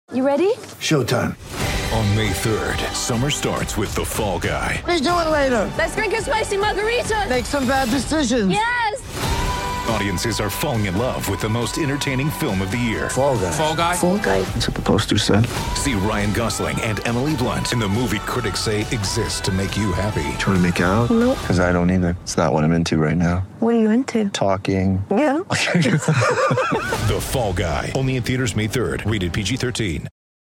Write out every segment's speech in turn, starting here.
You ready? Showtime. On May 3rd, summer starts with The Fall Guy. Let's do it later. Let's drink a spicy margarita. Make some bad decisions. Yes! Audiences are falling in love with the most entertaining film of the year. Fall Guy. Fall Guy? Fall guy. That's what the poster said. See Ryan Gosling and Emily Blunt in the movie critics say exists to make you happy. Trying to make it out? Nope. Because I don't either. It's not what I'm into right now. What are you into? Talking. Yeah. The Fall Guy. Only in theaters May 3rd. Rated PG-13.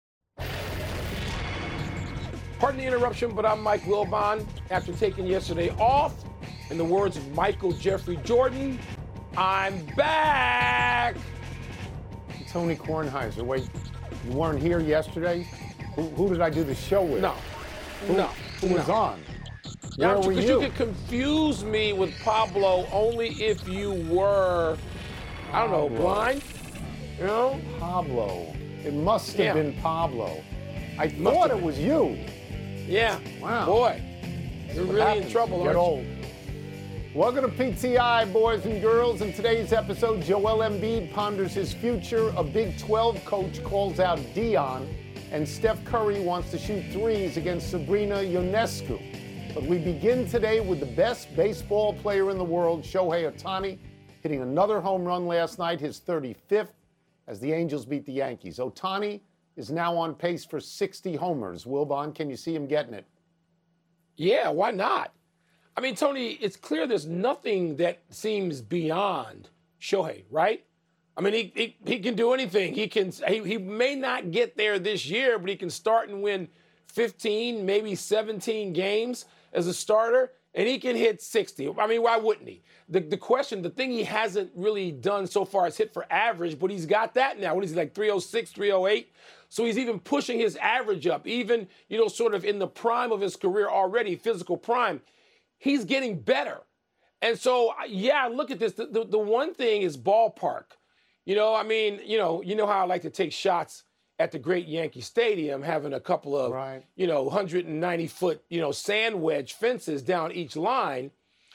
Pardon the interruption, but I'm Mike Wilbon. After taking yesterday off, in the words of Michael Jeffrey Jordan, I'm back. Tony Kornheiser. Wait, you weren't here yesterday? Who did I do the show with? No. Who was on? Yeah, Where were because you? you could confuse me with Pablo only if you were, I don't know, blind. You know? Pablo. It must have Yeah. been Pablo. I Must thought have it was you. Yeah. Wow. Boy, you're What really happens in trouble, when you aren't get you? old. Welcome to PTI, boys and girls. In today's episode, Joel Embiid ponders his future. A Big 12 coach calls out Dion. And Steph Curry wants to shoot threes against Sabrina Ionescu. But we begin today with the best baseball player in the world, Shohei Ohtani, hitting another home run last night, his 35th, as the Angels beat the Yankees. Ohtani is now on pace for 60 homers. Wilbon, can you see him getting it? Yeah, why not? I mean, Tony, it's clear there's nothing that seems beyond Shohei, right? I mean, he can do anything. He may not get there this year, but he can start and win 15, maybe 17 games as a starter, and he can hit 60. I mean, why wouldn't he? The thing he hasn't really done so far is hit for average, but he's got that now. What is he, like 306, 308? So he's even pushing his average up, even, sort of in the prime of his career already, physical prime. He's getting better. And so, yeah, look at this. The one thing is ballpark. You know how I like to take shots at the great Yankee Stadium, having a couple of, 190-foot, sand wedge fences down each line.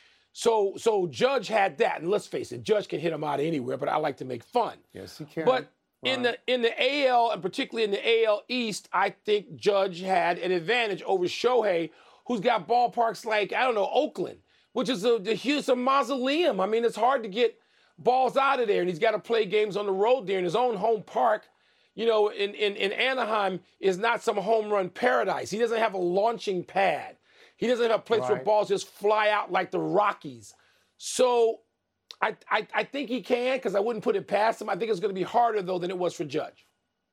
So Judge had that. And let's face it, Judge can hit them out of anywhere, but I like to make fun. Yes, he can. But in the AL, and particularly in the AL East, I think Judge had an advantage over Shohei, who's got ballparks like, Oakland, which is a mausoleum. I mean, it's hard to get balls out of there, and he's got to play games on the road there in his own home park. In Anaheim is not some home run paradise. He doesn't have a launching pad. He doesn't have a place where balls just fly out like the Rockies. So I think he can, because I wouldn't put it past him. I think it's going to be harder, though, than it was for Judge.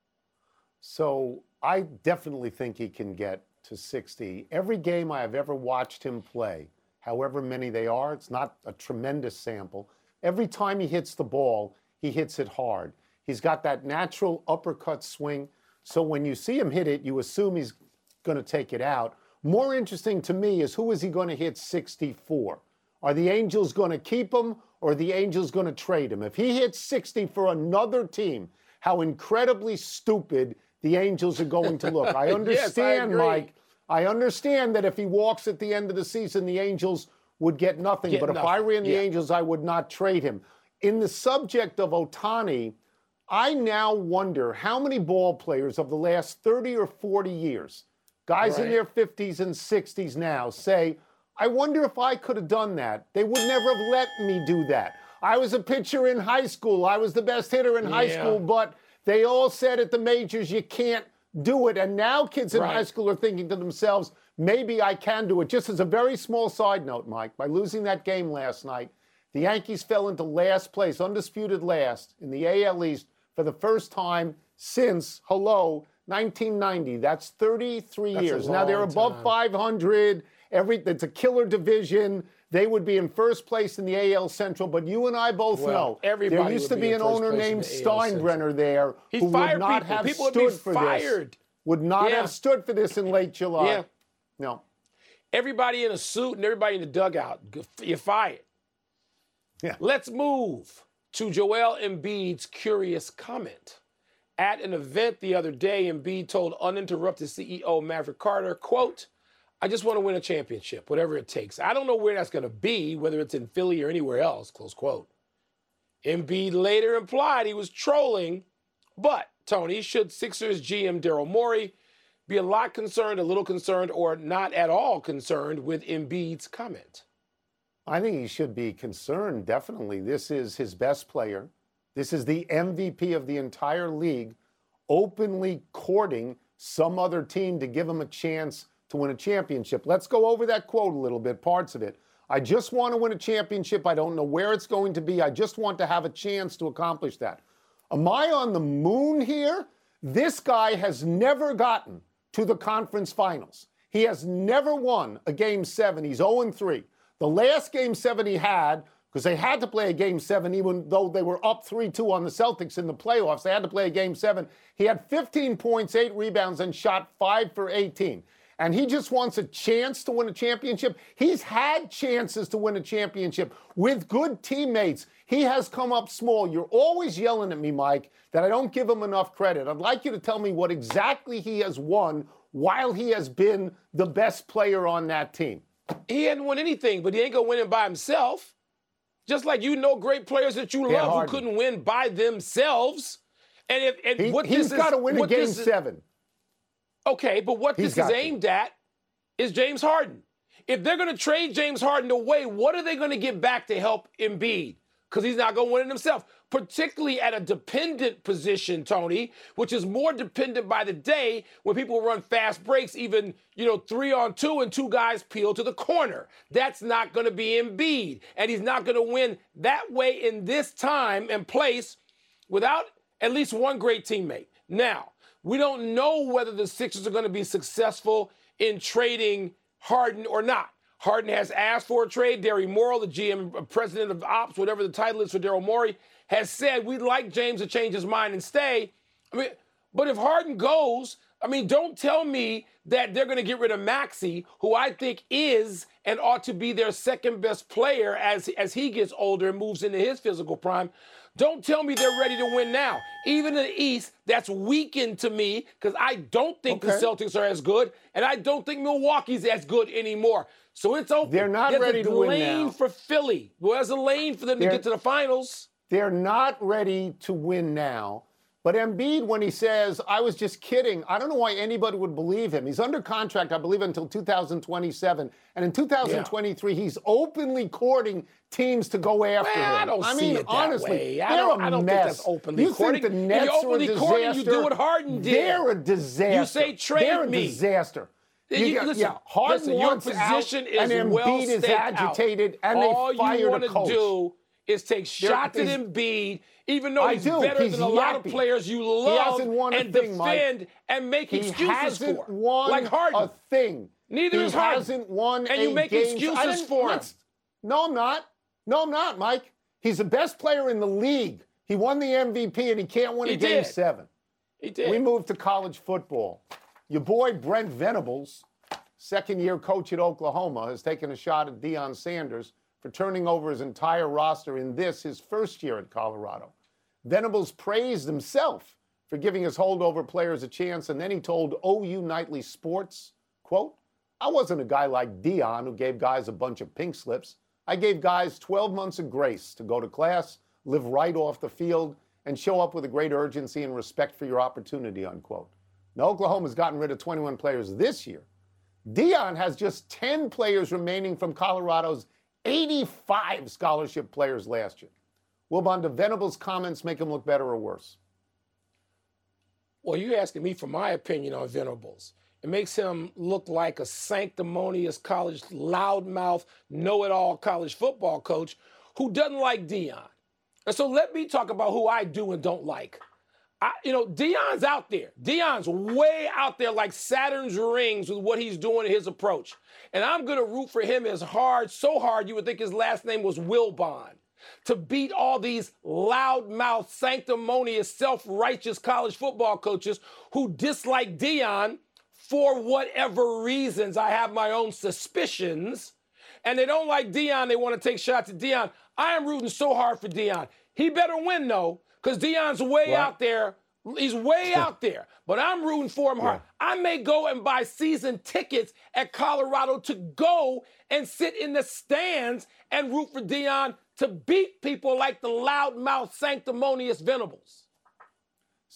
So I definitely think he can get to 60. Every game I have ever watched him play, however many they are, it's not a tremendous sample. Every time he hits the ball, he hits it hard. He's got that natural uppercut swing. So when you see him hit it, you assume he's going to take it out. More interesting to me is, who is he going to hit 60 for? Are the Angels going to keep him, or are the Angels going to trade him? If he hits 60 for another team, how incredibly stupid the Angels are going to look. I understand, yes, I Mike. I understand that if he walks at the end of the season, the Angels would get nothing. If I ran the Angels, I would not trade him. In the subject of Ohtani, I now wonder how many ball players of the last 30 or 40 years, guys in their 50s and 60s now, say, I wonder if I could have done that. They would never have let me do that. I was a pitcher in high school. I was the best hitter in high school, but they all said at the majors, you can't do it. And now kids in high school are thinking to themselves, maybe I can do it. Just as a very small side note, Mike, by losing that game last night, the Yankees fell into last place, undisputed last, in the AL East for the first time since, 1990. That's 33 years. Now they're above 500. It's a killer division. They would be in first place in the AL Central, but you and I both know there used to be an owner named Steinbrenner there who would not have stood for this. Would not have stood for this in late July. Yeah. No. Everybody in a suit and everybody in the dugout, you're fired. Yeah. Let's move to Joel Embiid's curious comment. At an event the other day, Embiid told uninterrupted CEO Maverick Carter, quote, I just want to win a championship, whatever it takes. I don't know where that's going to be, whether it's in Philly or anywhere else, close quote. Embiid later implied he was trolling, but Tony, should Sixers GM Daryl Morey be a lot concerned, a little concerned, or not at all concerned with Embiid's comment? I think he should be concerned, definitely. This is his best player. This is the MVP of the entire league, openly courting some other team to give him a chance to win a championship. Let's go over that quote a little bit, parts of it. I just want to win a championship. I don't know where it's going to be. I just want to have a chance to accomplish that. Am I on the moon here? This guy has never gotten to the conference finals. He has never won a Game 7. He's 0-3. The last Game 7 he had, because they had to play a Game 7 even though they were up 3-2 on the Celtics in the playoffs. They had to play a Game 7. He had 15 points, 8 rebounds, and shot 5 for 18. And he just wants a chance to win a championship. He's had chances to win a championship with good teammates. He has come up small. You're always yelling at me, Mike, that I don't give him enough credit. I'd like you to tell me what exactly he has won while he has been the best player on that team. He hadn't won anything, but he ain't going to win it by himself. Just like you know great players that you love who couldn't win by themselves. And he's got to win a Game 7. Okay, but what this is aimed at is James Harden. If they're going to trade James Harden away, what are they going to get back to help Embiid? Because he's not going to win it himself, particularly at a dependent position, Tony, which is more dependent by the day when people run fast breaks, even, 3-on-2 and 2 guys peel to the corner. That's not going to be Embiid, and he's not going to win that way in this time and place without at least one great teammate. Now, we don't know whether the Sixers are going to be successful in trading Harden or not. Harden has asked for a trade. Daryl Morey, the GM, president of ops, whatever the title is for Daryl Morey, has said we'd like James to change his mind and stay. But if Harden goes, don't tell me that they're going to get rid of Maxey, who I think is and ought to be their second best player as he gets older and moves into his physical prime. Don't tell me they're ready to win now. Even in the East, that's weakened to me because I don't think the Celtics are as good, and I don't think Milwaukee's as good anymore. So it's open. They're not ready to win now. There's a lane for Philly. Well, there's a lane for them to get to the finals. They're not ready to win now. But Embiid, when he says, I was just kidding, I don't know why anybody would believe him. He's under contract, I believe, until 2027. And in 2023, he's openly courting teams to go after him. I don't see it that honestly, way. I don't think that's openly courting. You think the Nets are a disaster? Courting, you do what Harden did. They're a disaster. You say trade me. They're a disaster. Harden your wants position out, is and well Embiid is agitated, and they fired a coach. All you want to do is take shots at Embiid, even though he's better than a lot of players you love, and defend and make excuses for. Like Harden. A thing. Neither is Harden. He hasn't won and you make excuses for him. No, I'm not. No, I'm not, Mike. He's the best player in the league. He won the MVP, and he can't win a Game 7. He did. We moved to college football. Your boy Brent Venables, second-year coach at Oklahoma, has taken a shot at Deion Sanders for turning over his entire roster in his first year at Colorado. Venables praised himself for giving his holdover players a chance, and then he told OU Nightly Sports, quote, I wasn't a guy like Deion who gave guys a bunch of pink slips. I gave guys 12 months of grace to go to class, live right off the field, and show up with a great urgency and respect for your opportunity, unquote. Now, Oklahoma's gotten rid of 21 players this year. Deion has just 10 players remaining from Colorado's 85 scholarship players last year. Will do Venables' comments make him look better or worse? Well, you're asking me for my opinion on Venables. It makes him look like a sanctimonious college loudmouth, know-it-all college football coach who doesn't like Deion. And so let me talk about who I do and don't like. Deion's out there. Deion's way out there like Saturn's rings with what he's doing in his approach. And I'm going to root for him so hard you would think his last name was Wilbon, to beat all these loudmouth, sanctimonious, self-righteous college football coaches who dislike Deion for whatever reasons. I have my own suspicions. And they don't like Deion. They want to take shots at Deion. I am rooting so hard for Deion. He better win, though, because Deion's way out there. He's way out there. But I'm rooting for him hard. I may go and buy season tickets at Colorado to go and sit in the stands and root for Deion to beat people like the loudmouth, sanctimonious Venables.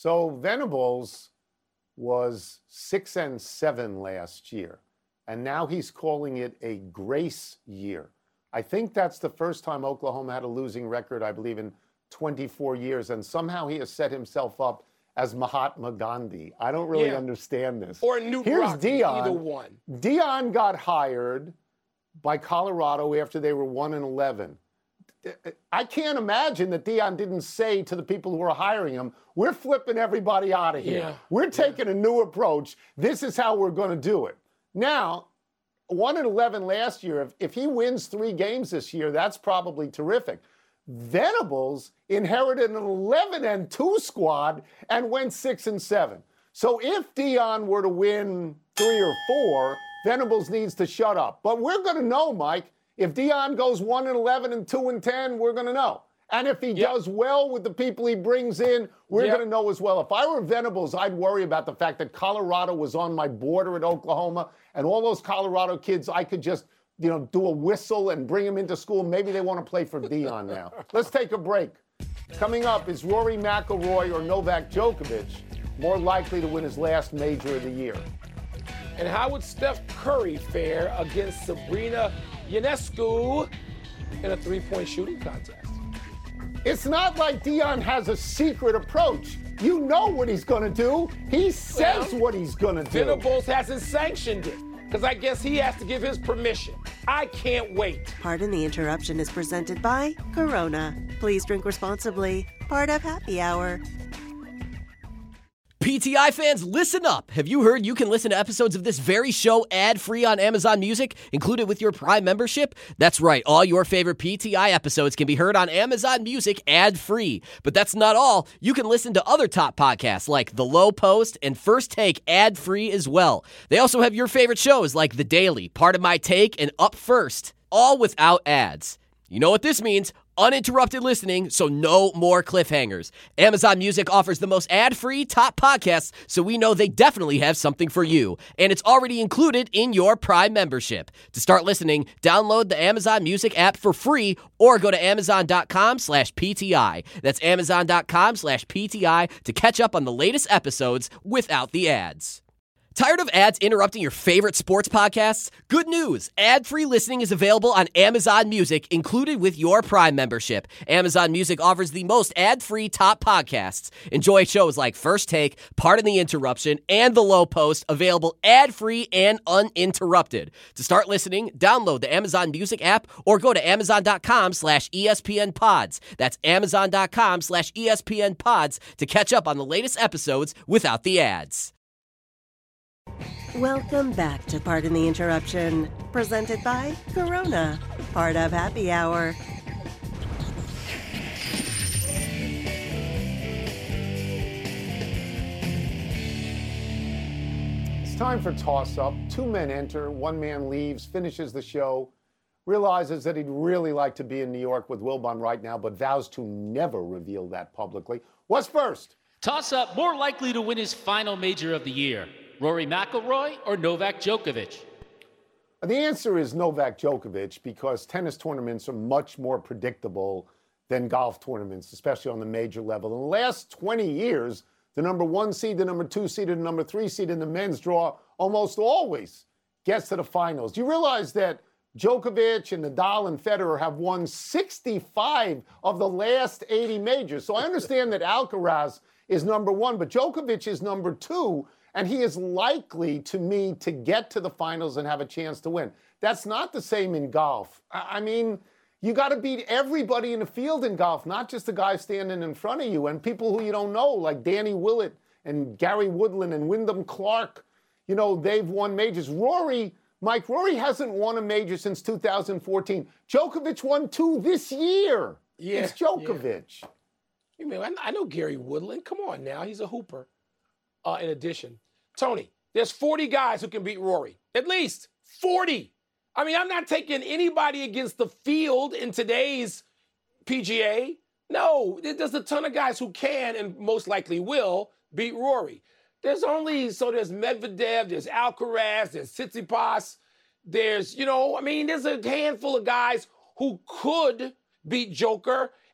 So Venables was 6-7 last year, and now he's calling it a grace year. I think that's the first time Oklahoma had a losing record, I believe, in 24 years, and somehow he has set himself up as Mahatma Gandhi. I don't really understand this. Or Newt Rockne, either one. Deion got hired by Colorado after they were 1-11. I can't imagine that Deion didn't say to the people who were hiring him, we're flipping everybody out of here. Yeah. We're taking a new approach. This is how we're going to do it. Now, 1-11 last year, if he wins 3 games this year, that's probably terrific. Venables inherited an 11-2 squad and went 6-7. So if Deion were to win 3 or 4, Venables needs to shut up. But we're going to know, Mike. If Deion goes 1-11 and 2-10, we're going to know. And if he does well with the people he brings in, we're going to know as well. If I were Venables, I'd worry about the fact that Colorado was on my border at Oklahoma, and all those Colorado kids, I could just, do a whistle and bring them into school. Maybe they want to play for Deion now. Let's take a break. Coming up, is Rory McIlroy or Novak Djokovic more likely to win his last major of the year? And how would Steph Curry fare against Sabrina Ionescu in a 3-point shooting contest? It's not like Deion has a secret approach. You know what he's going to do. He says what he's going to do. Venables hasn't sanctioned it, because I guess he has to give his permission. I can't wait. Pardon the Interruption is presented by Corona. Please drink responsibly. Part of Happy Hour. PTI fans, listen up. Have you heard you can listen to episodes of this very show ad-free on Amazon Music, included with your Prime membership? That's right. All your favorite PTI episodes can be heard on Amazon Music ad-free. But that's not all. You can listen to other top podcasts like The Low Post and First Take ad-free as well. They also have your favorite shows like The Daily, Part of My Take, and Up First, all without ads. You know what this means? Uninterrupted listening, so no more cliffhangers. Amazon Music offers the most ad-free top podcasts, so we know they definitely have something for you. And it's already included in your Prime membership. To start listening, download the Amazon Music app for free or go to amazon.com/PTI. That's amazon.com/PTI to catch up on the latest episodes without the ads. Tired of ads interrupting your favorite sports podcasts? Good news! Ad-free listening is available on Amazon Music, included with your Prime membership. Amazon Music offers the most ad-free top podcasts. Enjoy shows like First Take, Pardon the Interruption, and The Low Post, available ad-free and uninterrupted. To start listening, download the Amazon Music app or go to amazon.com/ESPN Pods. That's amazon.com/ESPN Pods to catch up on the latest episodes without the ads. Welcome back to Pardon the Interruption, presented by Corona, part of Happy Hour. It's time for toss-up. 2 men enter, 1 man leaves, finishes the show, realizes that he'd really like to be in New York with Wilbon right now, but vows to never reveal that publicly. What's first? Toss-up, more likely to win his final major of the year. Rory McIlroy or Novak Djokovic? The answer is Novak Djokovic, because tennis tournaments are much more predictable than golf tournaments, especially on the major level. In the last 20 years, the number 1 seed, the number 2 seed, and the number 3 seed in the men's draw almost always gets to the finals. Do you realize that Djokovic and Nadal and Federer have won 65 of the last 80 majors? So I understand that Alcaraz is number 1, but Djokovic is number 2. And he is likely, to me, to get to the finals and have a chance to win. That's not the same in golf. I mean, you got to beat everybody in the field in golf, not just the guy standing in front of you and people who you don't know, like Danny Willett and Gary Woodland and Wyndham Clark. You know, they've won majors. Rory hasn't won a major since 2014. Djokovic won 2 this year. Yeah, it's Djokovic. Yeah. I know Gary Woodland. Come on now. He's a hooper. In addition, Tony, there's 40 guys who can beat Rory. At least 40. I mean, I'm not taking anybody against the field in today's PGA. No, there's a ton of guys who can and most likely will beat Rory. There's Medvedev, there's Alcaraz, there's Tsitsipas. There's a handful of guys who could beat Joker.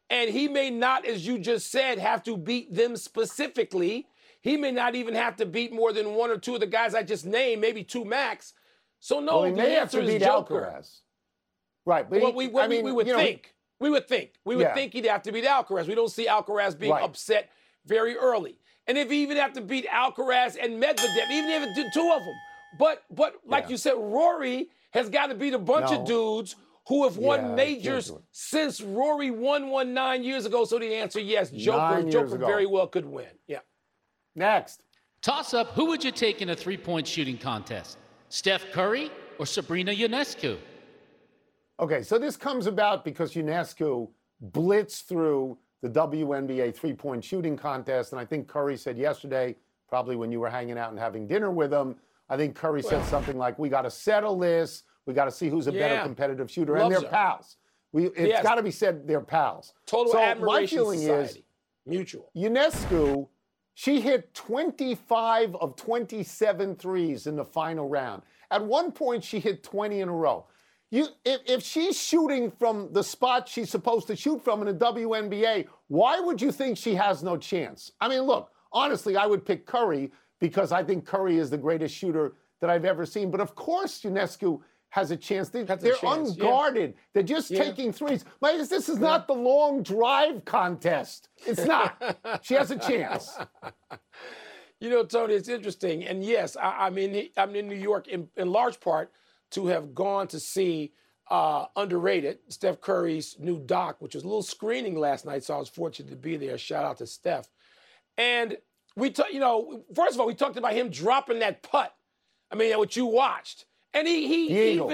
And he may not, as you just said, have to beat them specifically. He may not even have to beat more than one or two of the guys I just named, maybe two max. So no, he may have to beat Joker. Alcaraz. Right, but we would think. We would think he'd have to beat Alcaraz. We don't see Alcaraz being upset very early. And if he even have to beat Alcaraz and Medvedev, even if it did two of them. But like you said, Rory has got to beat a bunch of dudes who have won majors since Rory won one 9 years ago. So the answer, yes, Joker very well could win. Yeah. Next. Toss up, who would you take in a three-point shooting contest? Steph Curry or Sabrina Ionescu? Okay, so this comes about because Ionescu blitzed through the WNBA three-point shooting contest, and I think Curry said yesterday, probably when you were hanging out and having dinner with him, I think Curry said something like, we got to settle this, we got to see who's a better competitive shooter, and they're pals. It's got to be said they're pals. Total admiration my feeling society. Is, mutual. Ionescu, she hit 25 of 27 threes in the final round. At one point, she hit 20 in a row. If she's shooting from the spot she's supposed to shoot from in the WNBA, why would you think she has no chance? I mean, look, honestly, I would pick Curry because I think Curry is the greatest shooter that I've ever seen. But of course, Ionescu has a chance. They're unguarded. Yeah. They're just taking threes. This is not the long drive contest. It's not. She has a chance. You know, Tony, it's interesting. And yes, I'm in New York in large part to have gone to see Underrated, Steph Curry's new doc, which was a little screening last night, so I was fortunate to be there. Shout out to Steph. And first of all, we talked about him dropping that putt. I mean, what you watched. And he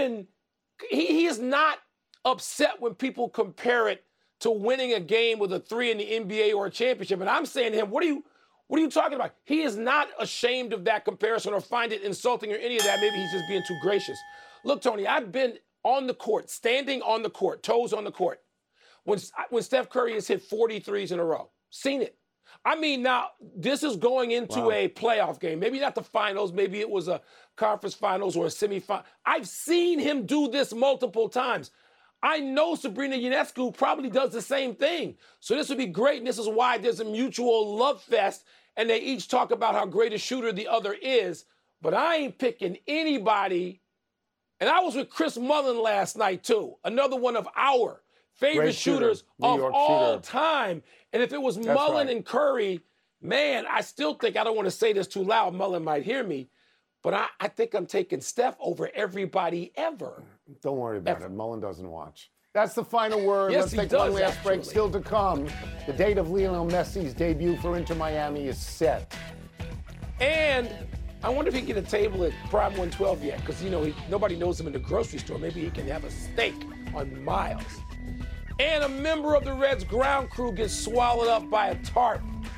is not upset when people compare it to winning a game with a 3 in the NBA or a championship. And I'm saying to him, what are you talking about? He is not ashamed of that comparison or find it insulting or any of that. Maybe he's just being too gracious. Look, Tony, I've been on the court, standing on the court, toes on the court, when Steph Curry has hit 43s in a row. Seen it. I mean, now, this is going into a playoff game. Maybe not the finals. Maybe it was a conference finals or a semifinal. I've seen him do this multiple times. I know Sabrina Ionescu probably does the same thing. So this would be great, and this is why there's a mutual love fest, and they each talk about how great a shooter the other is. But I ain't picking anybody. And I was with Chris Mullin last night, too, another one of our favorite shooters of all time. And if it was Mullin and Curry, man, I still think, I don't want to say this too loud, Mullin might hear me, but I think I'm taking Steph over everybody ever. Don't worry about it. Mullin doesn't watch. That's the final word. Yes, Let's take one last break. Still to come, the date of Lionel Messi's debut for Inter Miami is set. And I wonder if he can get a table at Prime 112 yet, because, nobody knows him in the grocery store. Maybe he can have a steak on Miles. And a member of the Reds ground crew gets swallowed up by a tarp.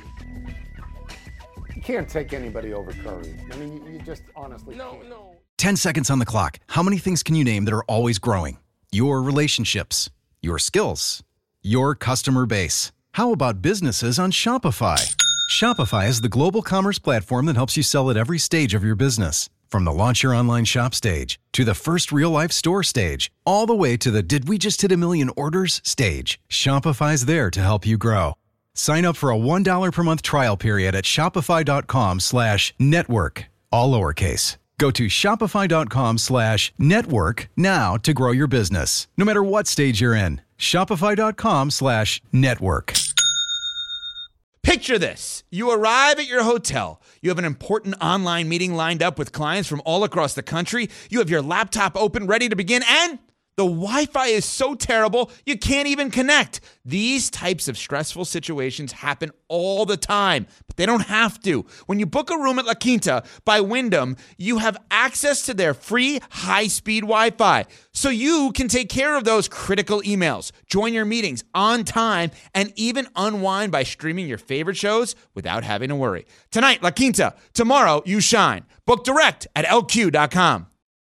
You can't take anybody over Curry. I mean, you just honestly can't. No. 10 seconds on the clock. How many things can you name that are always growing? Your relationships, your skills, your customer base. How about businesses on Shopify? Shopify is the global commerce platform that helps you sell at every stage of your business. From the launch your online shop stage, to the first real-life store stage, all the way to the did we just hit a million orders stage, Shopify's there to help you grow. Sign up for a $1 per month trial period at shopify.com/network, all lowercase. Go to shopify.com/network now to grow your business, no matter what stage you're in. Shopify.com/network. Picture this. You arrive at your hotel. You have an important online meeting lined up with clients from all across the country. You have your laptop open, ready to begin, and the Wi-Fi is so terrible, you can't even connect. These types of stressful situations happen all the time, but they don't have to. When you book a room at La Quinta by Wyndham, you have access to their free high-speed Wi-Fi, so you can take care of those critical emails, join your meetings on time, and even unwind by streaming your favorite shows without having to worry. Tonight, La Quinta. Tomorrow, you shine. Book direct at LQ.com.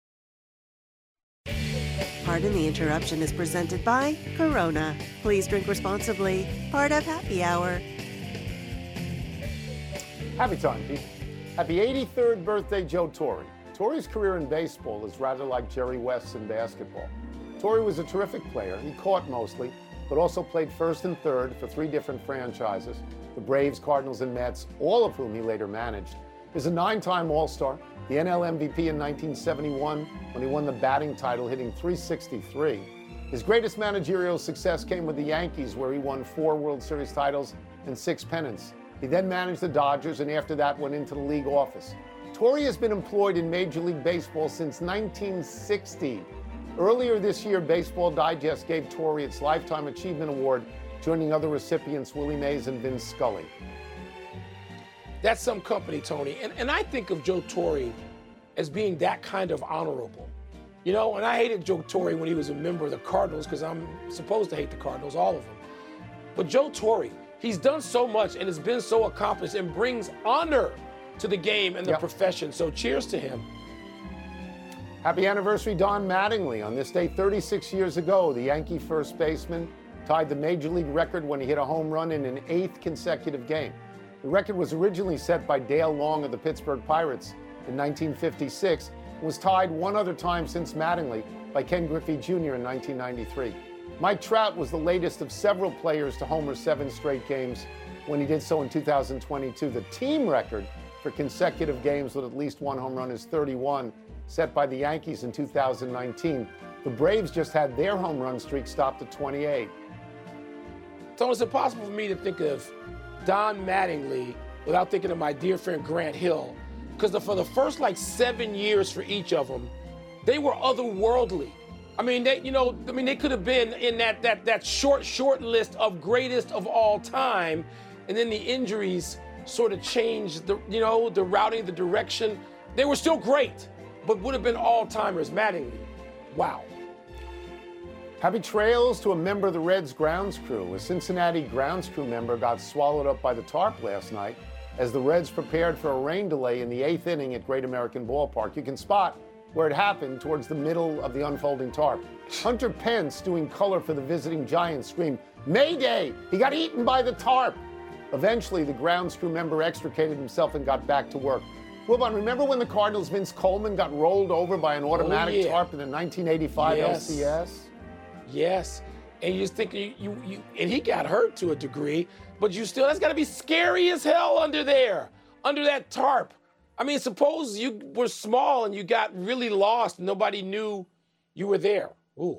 Pardon the Interruption is presented by Corona. Please drink responsibly. Part of Happy Hour. Happy time, people. Happy 83rd birthday, Joe Torre. Torre's career in baseball is rather like Jerry West's in basketball. Torre was a terrific player. He caught mostly. but also played first and third for 3 different franchises, the Braves, Cardinals, and Mets, all of whom he later managed. He's a 9-time All-Star, the NL MVP in 1971 when he won the batting title, hitting .363. His greatest managerial success came with the Yankees, where he won 4 World Series titles and 6 pennants. He then managed the Dodgers, and after that went into the league office. Torre has been employed in Major League Baseball since 1960. Earlier this year, Baseball Digest gave Torre its Lifetime Achievement Award, joining other recipients Willie Mays and Vince Scully. That's some company, Tony. And I think of Joe Torre as being that kind of honorable. You know, and I hated Joe Torre when he was a member of the Cardinals, because I'm supposed to hate the Cardinals, all of them. But Joe Torre, he's done so much and has been so accomplished and brings honor to the game and the profession. So cheers to him. Happy anniversary, Don Mattingly. On this day 36 years ago, the Yankee first baseman tied the Major League record when he hit a home run in an 8th consecutive game. The record was originally set by Dale Long of the Pittsburgh Pirates in 1956 and was tied one other time since Mattingly by Ken Griffey Jr. in 1993. Mike Trout was the latest of several players to homer 7 straight games when he did so in 2022. The team record for consecutive games with at least 1 home run is 31, set by the Yankees in 2019. The Braves just had their home run streak stopped at 28. So it's impossible for me to think of Don Mattingly without thinking of my dear friend Grant Hill, because for the first 7 years for each of them, they were otherworldly. I mean, they could have been in that short list of greatest of all time, and then the injuries sort of changed the routing, the direction. They were still great, but would have been all-timers. Mattingly, wow. Happy trails to a member of the Reds grounds crew. A Cincinnati grounds crew member got swallowed up by the tarp last night as the Reds prepared for a rain delay in the 8th inning at Great American Ballpark. You can spot where it happened towards the middle of the unfolding tarp. Hunter Pence, doing color for the visiting Giants, screamed, "Mayday! He got eaten by the tarp!" Eventually, the grounds crew member extricated himself and got back to work. Wilbon, remember when the Cardinals' Vince Coleman got rolled over by an automatic tarp in the 1985 LCS? Yes, and you just think and he got hurt to a degree, but that's got to be scary as hell under there, under that tarp. I mean, suppose you were small and you got really lost and nobody knew you were there. Ooh.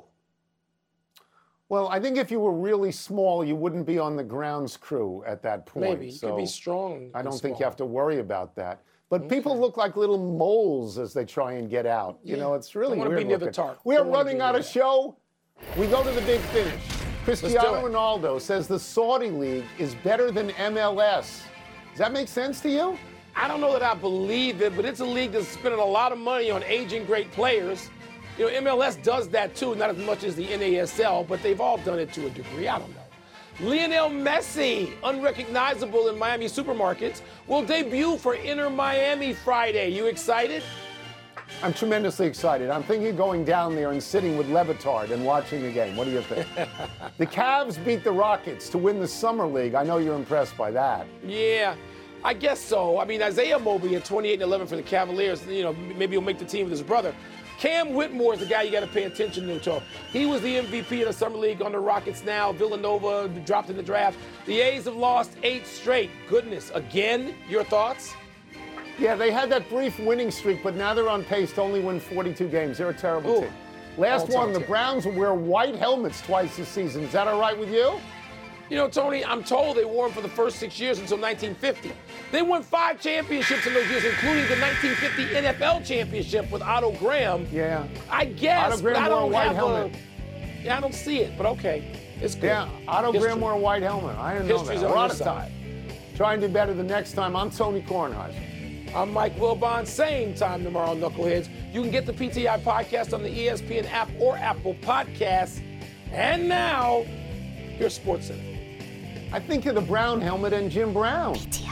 Well, I think if you were really small, you wouldn't be on the grounds crew at that point. Maybe. You could be strong. I don't think you have to worry about that. But people look like little moles as they try and get out. Yeah. You know, it's really weird. Be near the tarp. We are running out of show. We go to the big finish. Cristiano Ronaldo says the Saudi League is better than MLS. Does that make sense to you? I don't know that I believe it, but it's a league that's spending a lot of money on aging great players. You know, MLS does that too, not as much as the NASL, but they've all done it to a degree. I don't know. Lionel Messi, unrecognizable in Miami supermarkets, will debut for Inter Miami Friday. You excited? I'm tremendously excited. I'm thinking of going down there and sitting with Le Batard and watching the game. What do you think? The Cavs beat the Rockets to win the Summer League. I know you're impressed by that. Yeah, I guess so. I mean, Isaiah Mobley at 28-11 for the Cavaliers, maybe he'll make the team with his brother. Cam Whitmore is the guy you got to pay attention to. He was the MVP of the Summer League on the Rockets now. Villanova dropped in the draft. The A's have lost 8 straight. Goodness. Again, your thoughts? Yeah, they had that brief winning streak, but now they're on pace to only win 42 games. They're a terrible team. Last one, the Browns will wear white helmets twice this season. Is that all right with you? You know, Tony, I'm told they wore them for the first 6 years until 1950. They won 5 championships in those years, including the 1950 NFL championship with Otto Graham. Yeah. I guess. Otto Graham wore a white helmet. I don't see it, but okay. It's good. Yeah, Otto Graham wore a white helmet. I didn't know that. History's on our side. Try and do better the next time. I'm Tony Kornheiser. I'm Mike Wilbon. Same time tomorrow, Knuckleheads. You can get the PTI podcast on the ESPN app or Apple Podcasts. And now, here's SportsCenter. I think of the Brown helmet and Jim Brown. PTI.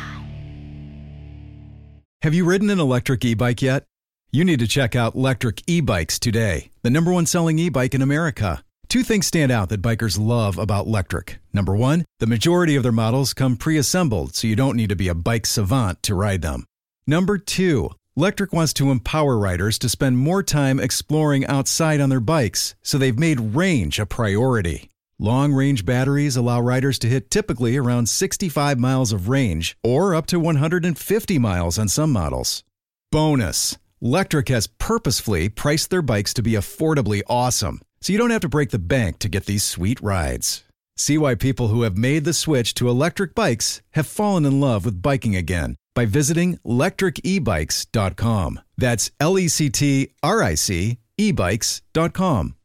Have you ridden an electric e-bike yet? You need to check out Lectric E-Bikes today, the #1 selling e-bike in America. 2 things stand out that bikers love about Lectric. Number 1, the majority of their models come pre-assembled, so you don't need to be a bike savant to ride them. Number 2, Lectric wants to empower riders to spend more time exploring outside on their bikes, so they've made range a priority. Long-range batteries allow riders to hit typically around 65 miles of range or up to 150 miles on some models. Bonus, Lectric has purposefully priced their bikes to be affordably awesome, so you don't have to break the bank to get these sweet rides. See why people who have made the switch to electric bikes have fallen in love with biking again by visiting lectricebikes.com. That's LECTRIC ebikes.com.